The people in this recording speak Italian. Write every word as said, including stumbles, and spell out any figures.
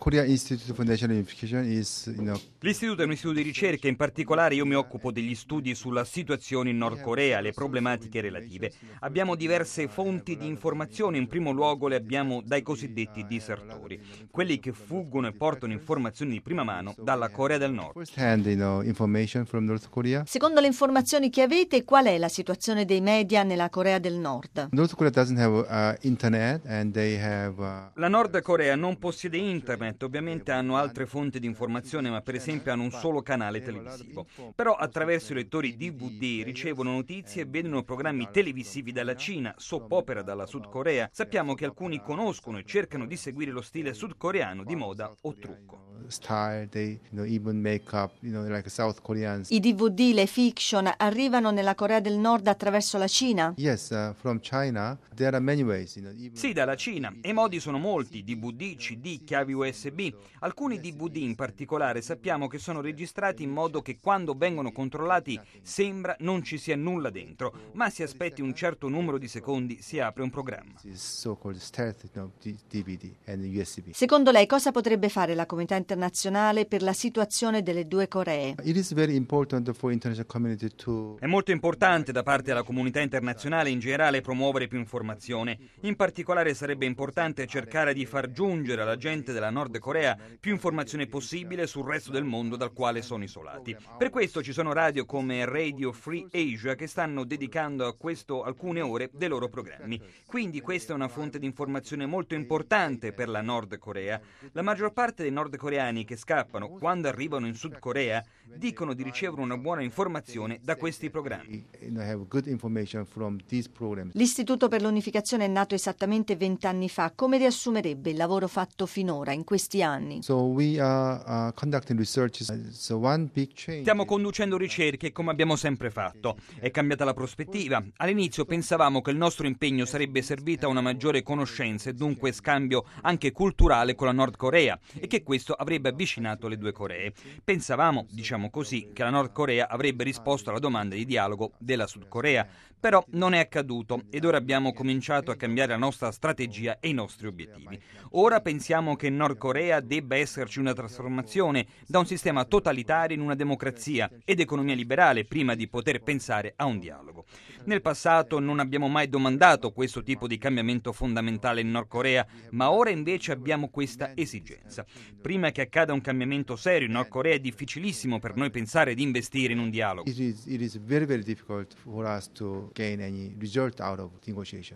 Korea Institute for National Unification is, you know, L'istituto è un istituto di ricerca, in particolare io mi occupo degli studi sulla situazione in Nord Corea, le problematiche relative. Abbiamo diverse fonti di informazione, in primo luogo le abbiamo dai cosiddetti disertori, quelli che fuggono e portano informazioni di prima mano dalla Corea del Nord. first-hand, you know, information from North Korea. Secondo le informazioni che avete, qual è la situazione dei media nella Corea del Nord? North Korea doesn't have uh, internet, and they have. Uh, La Nord Corea non possiede internet, ovviamente hanno altre fonti di informazione, ma per esempio hanno un solo canale televisivo. Però attraverso i lettori D V D ricevono notizie e vedono programmi televisivi dalla Cina, soap opera dalla Sud Corea. Sappiamo che alcuni conoscono e cercano di seguire lo stile sudcoreano di moda o trucco. style, they, you know, even make up, you know, like South Koreans. I D V D, le fiction arrivano nella Corea del Nord attraverso la Cina? Yes, uh, from China, there are many ways, you know, even. Sì, dalla Cina. E i modi sono molti, D V D, C D, chiavi U S B. Alcuni D V D in particolare sappiamo che sono registrati in modo che quando vengono controllati sembra non ci sia nulla dentro, ma si aspetti un certo numero di secondi si apre un programma. This so-called stealth, you know, D- DVD and U S B. Secondo lei cosa potrebbe fare la comunità internazionale per la situazione delle due Coree? It is very important for international community to. È molto importante da parte della comunità internazionale in generale promuovere più informazione. In particolare sarebbe importante cercare di far giungere alla gente della Nord Corea più informazione possibile sul resto del mondo dal quale sono isolati. Per questo ci sono radio come Radio Free Asia che stanno dedicando a questo alcune ore dei loro programmi. Quindi questa è una fonte di informazione molto importante per la Nord Corea. La maggior parte dei nordcoreani che scappano quando arrivano in Sud Corea dicono di ricevere una buona informazione da questi programmi. You know, have good information from these programs. L'Istituto per l'Unificazione è nato esattamente vent'anni fa. Come riassumerebbe il lavoro fatto finora, in questi anni? So we are uh, conducting research. So one big change. Stiamo conducendo ricerche come abbiamo sempre fatto. È cambiata la prospettiva. All'inizio pensavamo che il nostro impegno sarebbe servito a una maggiore conoscenza e dunque scambio anche culturale con la Nord Corea e che questo avrebbe avvicinato le due Coree. Pensavamo, diciamo così, che la Nord Corea avrebbe risposto alla domanda di dialogo della Sud Corea, però non è accaduto ed ora abbiamo cominciato a cambiare la nostra strategia e i nostri obiettivi. Ora pensiamo che in Nord Corea debba esserci una trasformazione da un sistema totalitario in una democrazia ed economia liberale prima di poter pensare a un dialogo. Nel passato non abbiamo mai domandato questo tipo di cambiamento fondamentale in Nord Corea, ma ora invece abbiamo questa esigenza. Prima che accada un cambiamento serio in Nord Corea è difficilissimo per noi pensare di investire in un dialogo. It is it is very very difficult for us to gain any result out of negotiation.